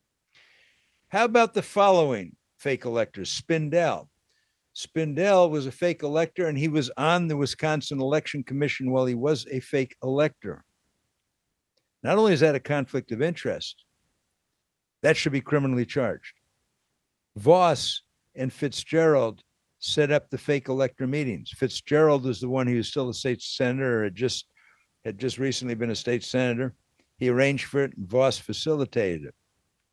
How about the following fake electors? Spindell. Spindell was a fake elector, and he was on the Wisconsin Election Commission while he was a fake elector. Not only is that a conflict of interest, that should be criminally charged. Voss and Fitzgerald set up the fake elector meetings. Fitzgerald is the one who is still a state senator, or had just recently been a state senator. He arranged for it, and Voss facilitated it.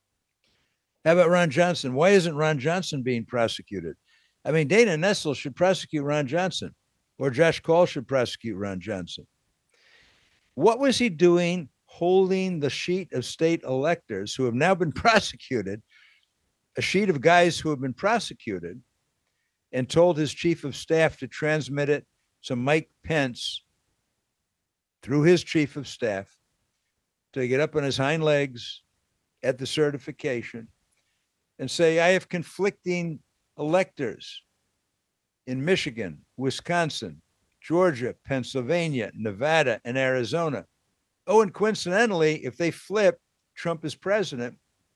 How about Ron Johnson? Why isn't Ron Johnson being prosecuted? I mean, Dana Nessel should prosecute Ron Johnson, or Josh Call should prosecute Ron Johnson. What was he doing holding the sheet of state electors who have now been prosecuted, a sheet of guys who have been prosecuted, and told his chief of staff to transmit it to Mike Pence through his chief of staff to get up on his hind legs at the certification and say, "I have conflicting electors in Michigan, Wisconsin, Georgia, Pennsylvania, Nevada, and Arizona. Oh, and coincidentally, if they flip, Trump is president.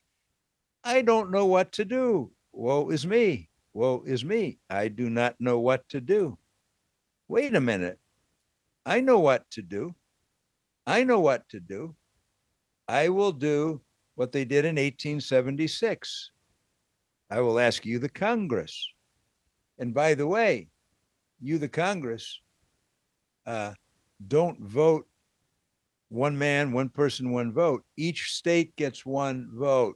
I don't know what to do. Woe is me. Woe is me. I do not know what to do." Wait a minute. I know what to do. I know what to do. I will do what they did in 1876. I will ask you, the Congress. And by the way, you, the Congress, don't vote one man, one person, one vote. Each state gets one vote.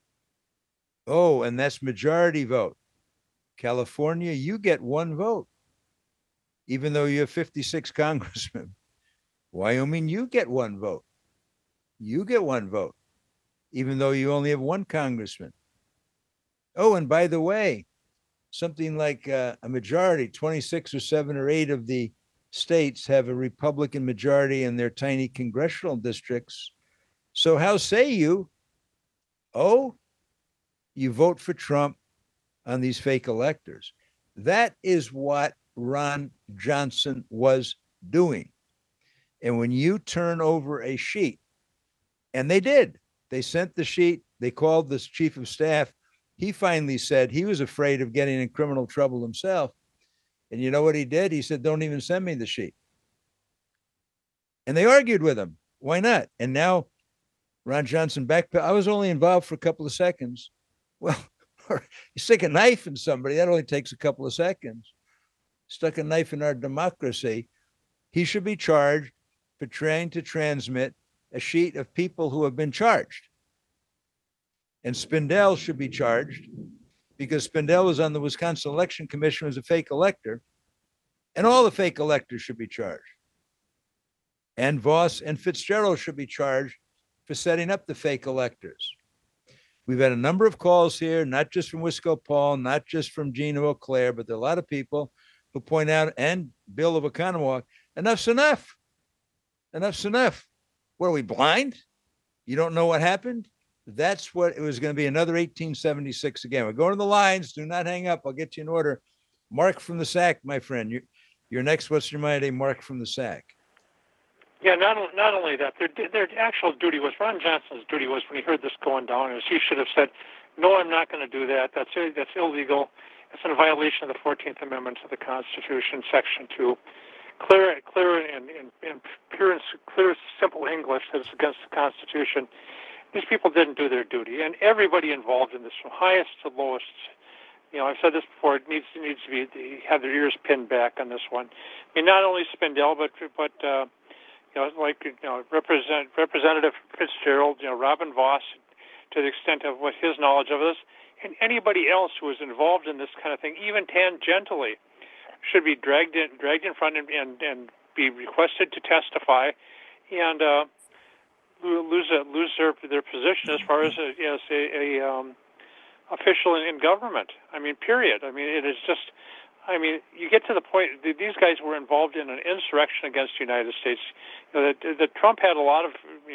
Oh, and that's majority vote. California, you get one vote, even though you have 56 congressmen. Wyoming, you get one vote. You get one vote, even though you only have one congressman. Oh, and by the way, something like a majority, 26 or 7 or 8 of the states have a Republican majority in their tiny congressional districts. So how say you, oh, you vote for Trump on these fake electors? That is what Ron Johnson was doing. And when you turn over a sheet, and they did, they sent the sheet, they called this chief of staff. He finally said he was afraid of getting in criminal trouble himself. And you know what he did? He said, "Don't even send me the sheet." And they argued with him. Why not? And now Ron Johnson I was only involved for a couple of seconds. Well, you stick a knife in somebody, that only takes a couple of seconds. Stuck a knife in our democracy. He should be charged for trying to transmit a sheet of people who have been charged. And Spindell should be charged because Spindell was on the Wisconsin Election Commission as a fake elector, and all the fake electors should be charged. And Voss and Fitzgerald should be charged for setting up the fake electors. We've had a number of calls here, not just from Wisco Paul, not just from Gina Eau Claire, but there are a lot of people who point out, and Bill of Oconomowoc, enough's enough. Enough's enough. What are we, blind? You don't know what happened? That's what it was going to be, another 1876 again. We're going to the lines. Do not hang up. I'll get you in order. Mark from the Sack, my friend. You're next. What's your mind today? Mark from the Sack.
Yeah, not only that, their actual duty was, Ron Johnson's duty was, when he heard this going down, is he should have said, "No, I'm not going to do that. That's illegal. It's in violation of the 14th Amendment to the Constitution, Section 2. Clear and pure and clear, simple English that it's against the Constitution." These people didn't do their duty, and everybody involved in this, from highest to lowest. You know, I've said this before. It needs to be have their ears pinned back on this one. I mean, not only Spindell, but Representative Fitzgerald, Robin Voss, to the extent of what his knowledge of this, and anybody else who is involved in this kind of thing, even tangentially, should be dragged in front and be requested to testify, and lose their position as far as a official in government. I mean, period. I mean, it is just. I mean, you get to the point. These guys were involved in an insurrection against the United States. That Trump had a lot of.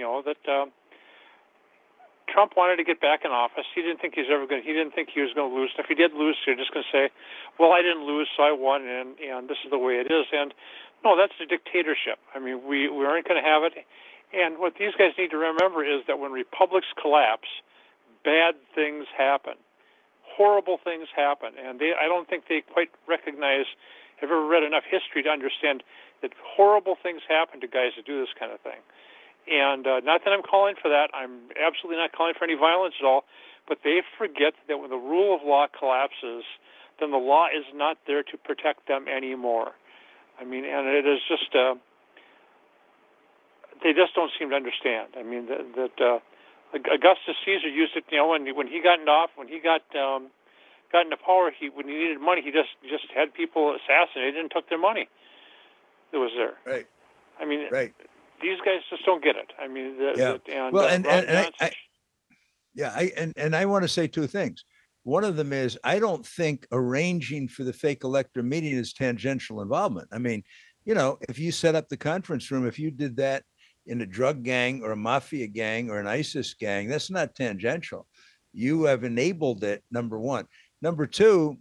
Trump wanted to get back in office. He didn't think he was going to lose. If he did lose, you're just going to say, "Well, I didn't lose, so I won," and this is the way it is. And no, that's a dictatorship. I mean, we aren't going to have it. And what these guys need to remember is that when republics collapse, bad things happen. Horrible things happen, and I don't think they quite recognize, have ever read enough history to understand that horrible things happen to guys that do this kind of thing. And not that I'm calling for that. I'm absolutely not calling for any violence at all, but they forget that when the rule of law collapses, then the law is not there to protect them anymore. I mean, and it is just, they just don't seem to understand. I mean, that Augustus Caesar used it, when he got into power, when he needed money, he just had people assassinated and took their money that was there.
Right.
I mean,
right.
These guys just don't get it. I mean,
I want to say two things. One of them is I don't think arranging for the fake elector meeting is tangential involvement. I mean, if you set up the conference room, if you did that in a drug gang or a mafia gang or an ISIS gang, that's not tangential. You have enabled it, number one. Number two,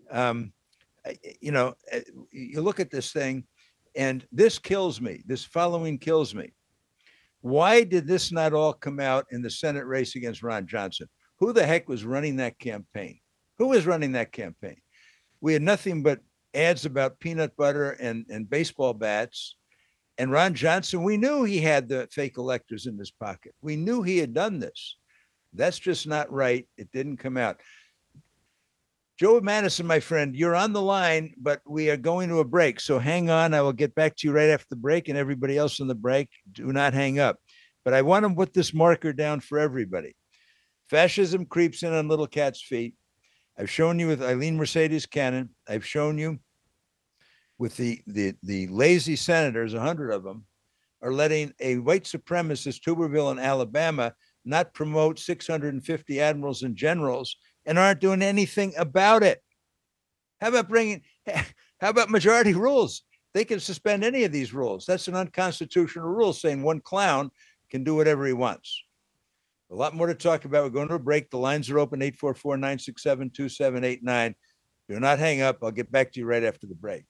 you look at this thing, and this kills me. This following kills me. Why did this not all come out in the Senate race against Ron Johnson? Who the heck was running that campaign? Who was running that campaign? We had nothing but ads about peanut butter and baseball bats. And Ron Johnson, we knew he had the fake electors in his pocket. We knew he had done this. That's just not right. It didn't come out. Joe Madison, my friend, you're on the line, but we are going to a break. So hang on. I will get back to you right after the break, and everybody else on the break, do not hang up. But I want to put this marker down for everybody. Fascism creeps in on little cat's feet. I've shown you with Eileen Mercedes Cannon. I've shown you with the lazy senators, 100 of them, are letting a white supremacist Tuberville in Alabama not promote 650 admirals and generals and aren't doing anything about it. How about majority rules? They can suspend any of these rules. That's an unconstitutional rule saying one clown can do whatever he wants. A lot more to talk about. We're going to a break. The lines are open, 844-967-2789. Do not hang up. I'll get back to you right after the break.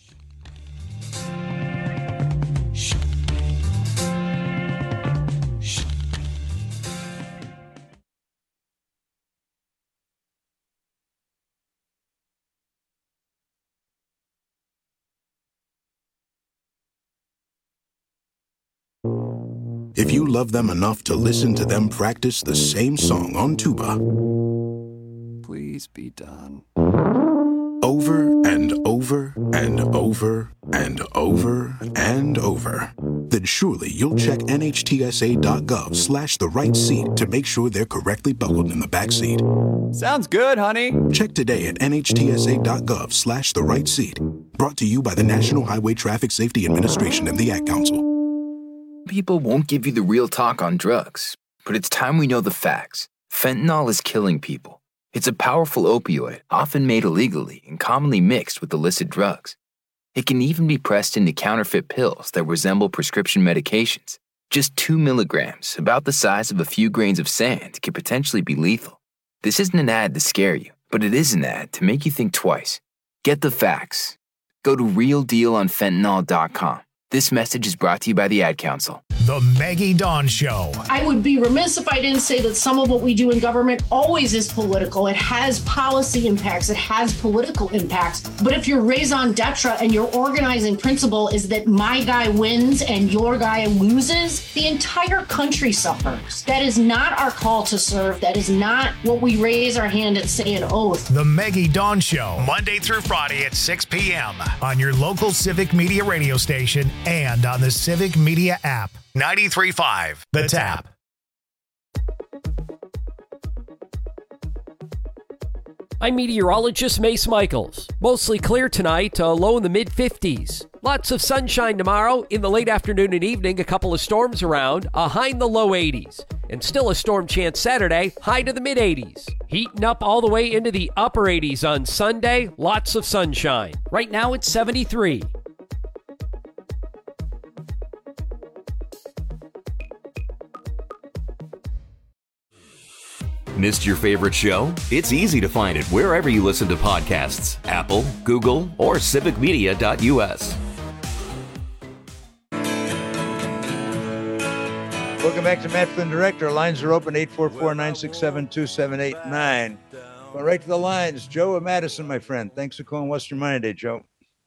If you love them enough to listen to them practice the same song on tuba,
please be done.
Over and over and over and over and over, then surely you'll check NHTSA.gov/the right seat to make sure they're correctly buckled in the back seat.
Sounds good, honey.
Check today at NHTSA.gov/the right seat. Brought to you by the National Highway Traffic Safety Administration and the Ad Council.
People won't give you the real talk on drugs, but it's time we know the facts. Fentanyl is killing people. It's a powerful opioid, often made illegally and commonly mixed with illicit drugs. It can even be pressed into counterfeit pills that resemble prescription medications. Just 2 milligrams, about the size of a few grains of sand, can potentially be lethal. This isn't an ad to scare you, but it is an ad to make you think twice. Get the facts. Go to realdealonfentanyl.com. This message is brought to you by the Ad Council.
The Maggie Dawn Show.
I would be remiss if I didn't say that some of what we do in government always is political. It has policy impacts. It has political impacts. But if your raison d'etre and your organizing principle is that my guy wins and your guy loses, the entire country suffers. That is not our call to serve. That is not what we raise our hand and say an oath.
The Maggie Dawn Show, Monday through Friday at 6 p.m. on your local Civic Media radio station and on the Civic Media app. 93.5 The Tap.
I'm meteorologist Mace Michaels. Mostly clear tonight, low in the mid-50s. Lots of sunshine tomorrow. In the late afternoon and evening, a couple of storms around, a high in the low 80s. And still a storm chance Saturday, high to the mid-80s. Heating up all the way into the upper 80s on Sunday, lots of sunshine. Right now it's 73.
Missed your favorite show? It's easy to find it wherever you listen to podcasts. Apple, Google, or civicmedia.us.
Welcome back to Matt Flynn Director. Lines are open, 844-967-2789. Going right to the lines. Joe of Madison, my friend. Thanks for calling Western Mind today, Joe.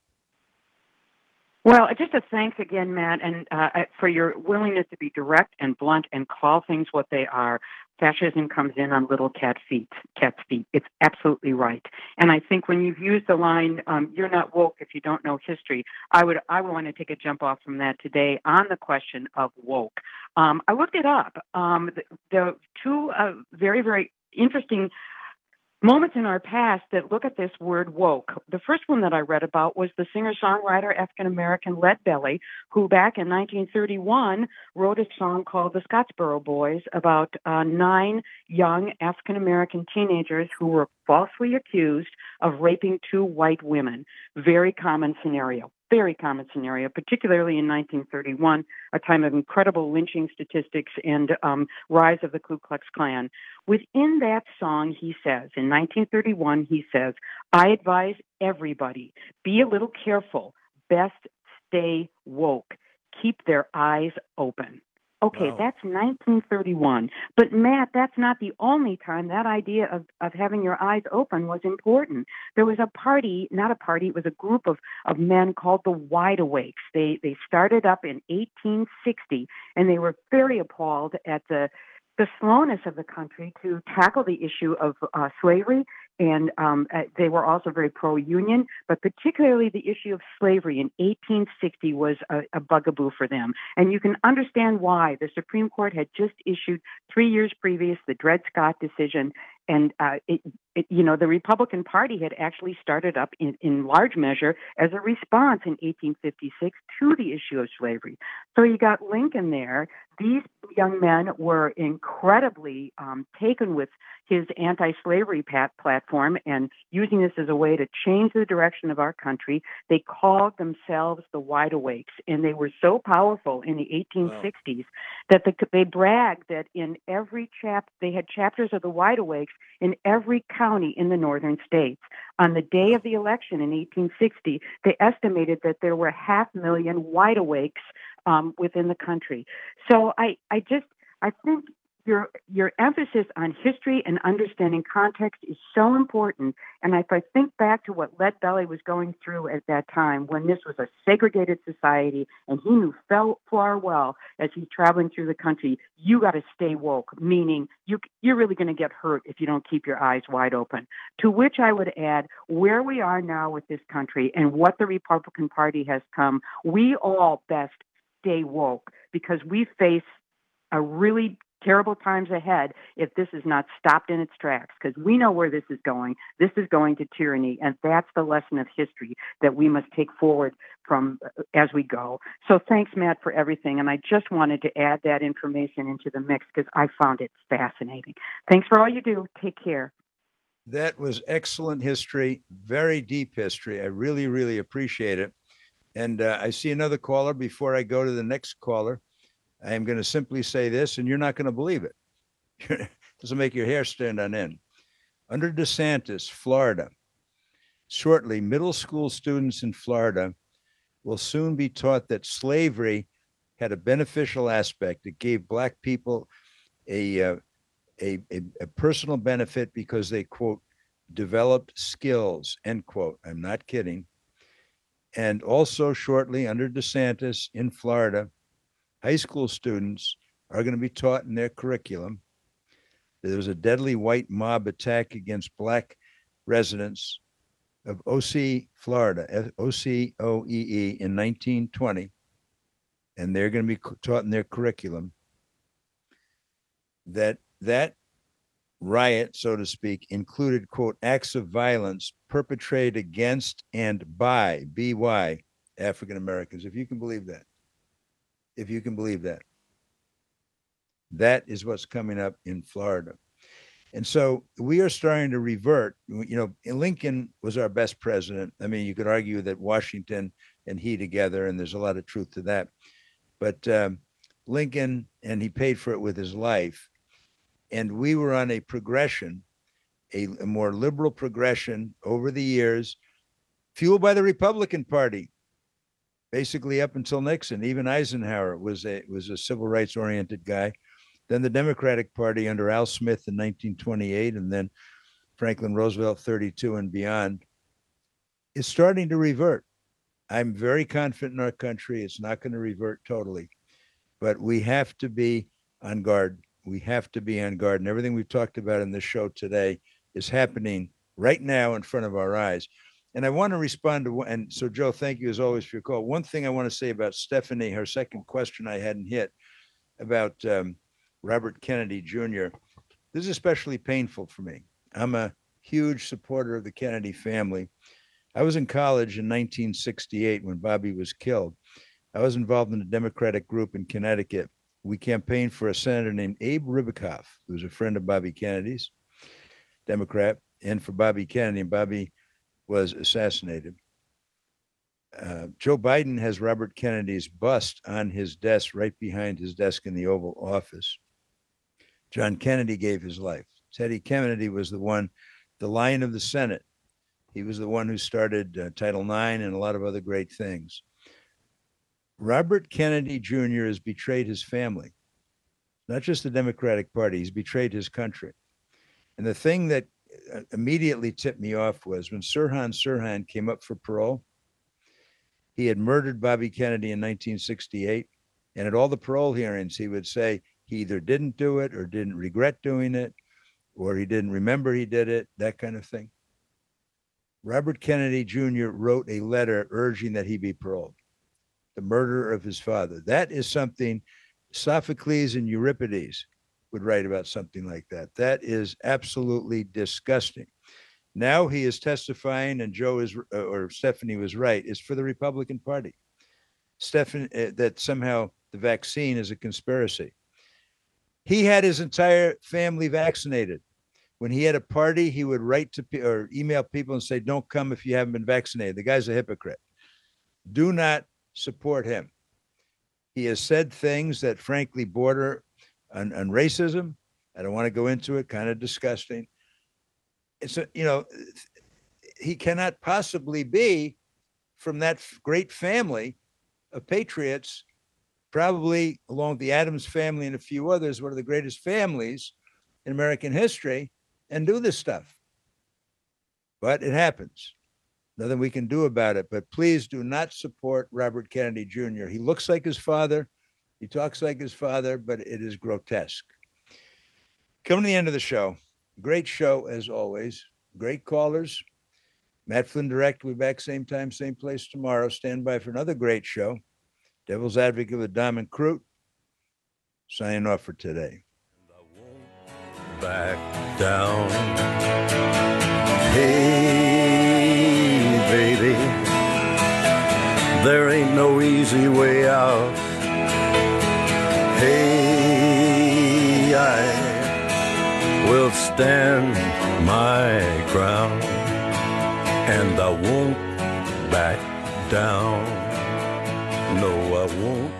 Well, just a thanks again, Matt, and for your willingness to be direct and blunt and call things what they are. Fascism comes in on little cat's feet. It's absolutely right. And I think when you've used the line, you're not woke if you don't know history, I would want to take a jump off from that today on the question of woke. I looked it up. The two very, very interesting moments in our past that look at this word woke. The first one that I read about was the singer-songwriter African-American Lead Belly, who back in 1931 wrote a song called The Scottsboro Boys about 9 young African-American teenagers who were falsely accused of raping 2 white women. Very common scenario, particularly in 1931, a time of incredible lynching statistics and rise of the Ku Klux Klan. Within that song, he says, in 1931, he says, I advise everybody, be a little careful, best stay woke, keep their eyes open. Okay, wow. That's 1931. But, Matt, that's not the only time that idea of having your eyes open was important. There was a party, not a party, it was a group of men called the Wide Awakes. They started up in 1860, and they were very appalled at the slowness of the country to tackle the issue of slavery, and they were also very pro-union, but particularly the issue of slavery in 1860 was a bugaboo for them. And you can understand why. The Supreme Court had just issued 3 years previous the Dred Scott decision, and the Republican Party had actually started up in large measure as a response in 1856 to the issue of slavery. So you got Lincoln there. These young men were incredibly taken with his anti-slavery platform and using this as a way to change the direction of our country. They called themselves the Wide Awakes, and they were so powerful in the 1860s that they bragged that in every they had chapters of the Wide Awakes in every county in the northern states. On the day of the election in 1860, they estimated that there were 500,000 Wide Awakes within the country. So I think your emphasis on history and understanding context is so important. And if I think back to what Lead Belly was going through at that time, when this was a segregated society, and he knew far well as he's traveling through the country, you got to stay woke, meaning you're really going to get hurt if you don't keep your eyes wide open. To which I would add, where we are now with this country and what the Republican Party has come, we all best stay woke, because we face a really terrible times ahead if this is not stopped in its tracks, because we know where this is going. This is going to tyranny, and that's the lesson of history that we must take forward from as we go. So thanks, Matt, for everything, and I just wanted to add that information into the mix because I found it fascinating. Thanks for all you do. Take care.
That was excellent history, very deep history. I really, really appreciate it. And I see another caller. Before I go to the next caller, I am going to simply say this, and you're not going to believe it. Doesn't make your hair stand on end. Under DeSantis, Florida, shortly, middle school students in Florida will soon be taught that slavery had a beneficial aspect. It gave black people a personal benefit because they, quote, developed skills, end quote. I'm not kidding. And also shortly under DeSantis in Florida, high school students are going to be taught in their curriculum. There was a deadly white mob attack against black residents of OC, Florida, OCOEE in 1920. And they're going to be taught in their curriculum that riot, so to speak, included, quote, acts of violence perpetrated against and by, B-Y, African Americans. If you can believe that. If you can believe that. That is what's coming up in Florida. And so we are starting to revert. You know, Lincoln was our best president. I mean, you could argue that Washington and he together, and there's a lot of truth to that. But Lincoln, and he paid for it with his life. And we were on a progression, a more liberal progression over the years, fueled by the Republican Party, basically up until Nixon. Even Eisenhower was a civil rights oriented guy. Then the Democratic Party under Al Smith in 1928, and then Franklin Roosevelt 32 and beyond, is starting to revert. I'm very confident in our country. It's not going to revert totally, but we have to be on guard. We have to be on guard. And everything we've talked about in this show today is happening right now in front of our eyes. And I want to respond to, and so Joe, thank you as always for your call. One thing I want to say about Stephanie, her second question I hadn't hit about Robert Kennedy Jr. This is especially painful for me. I'm a huge supporter of the Kennedy family. I was in college in 1968 when Bobby was killed. I was involved in a Democratic group in Connecticut. We campaigned for a senator named Abe Ribicoff, who was a friend of Bobby Kennedy's, Democrat, and for Bobby Kennedy. And Bobby was assassinated. Joe Biden has Robert Kennedy's bust on his desk, right behind his desk in the Oval Office. John Kennedy gave his life. Teddy Kennedy was the Lion of the Senate. He was the one who started Title IX and a lot of other great things. Robert Kennedy Jr. has betrayed his family, not just the Democratic Party. He's betrayed his country. And the thing that immediately tipped me off was when Sirhan Sirhan came up for parole. He had murdered Bobby Kennedy in 1968. And at all the parole hearings, he would say he either didn't do it or didn't regret doing it, or he didn't remember he did it, that kind of thing. Robert Kennedy Jr. wrote a letter urging that he be paroled. The murder of his father. That is something Sophocles and Euripides would write about, something like that. That is absolutely disgusting. Now he is testifying, and Stephanie was right, is for the Republican Party. That somehow the vaccine is a conspiracy. He had his entire family vaccinated. When he had a party, he would write to or email people and say, don't come if you haven't been vaccinated. The guy's a hypocrite. Do not support him. He has said things that frankly border on racism. I don't want to go into it, kind of disgusting. It's he cannot possibly be from that great family of patriots, probably along with the Adams family and a few others, one of the greatest families in American history, and do this stuff. But it happens. Nothing we can do about it. But please do not support Robert Kennedy Jr. He looks like his father. He talks like his father, but it is grotesque. Coming to the end of the show. Great show, as always. Great callers. Matt Flynn Direct will be back same time, same place tomorrow. Stand by for another great show. Devil's Advocate with Dom and Crute. Signing off for today.
Back down. Hey, baby, there ain't no easy way out. Hey, I will stand my ground, and I won't back down. No, I won't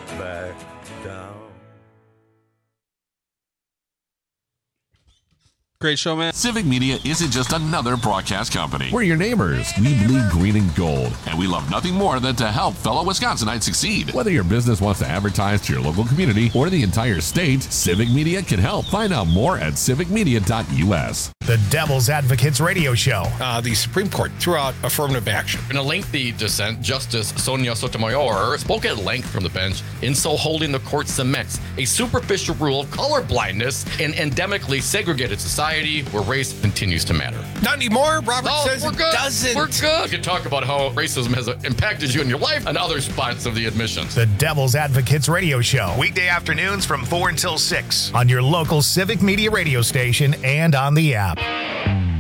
back down.
Great show, man.
Civic Media isn't just another broadcast company.
We're your neighbors. We bleed green and gold.
And we love nothing more than to help fellow Wisconsinites succeed.
Whether your business wants to advertise to your local community or the entire state, Civic Media can help. Find out more at civicmedia.us.
The Devil's Advocates Radio Show.
The Supreme Court threw out affirmative action.
In a lengthy dissent, Justice Sonia Sotomayor spoke at length from the bench, in so holding the court cements a superficial rule of colorblindness in endemically segregated society where race continues to matter.
Not anymore. Robert says
we're
it
good.
doesn't.
We're good. You can talk about how racism has impacted you in your life and other spots of the admissions.
The Devil's Advocates Radio Show. Weekday afternoons from 4 until 6 on your local Civic Media radio station and on the app.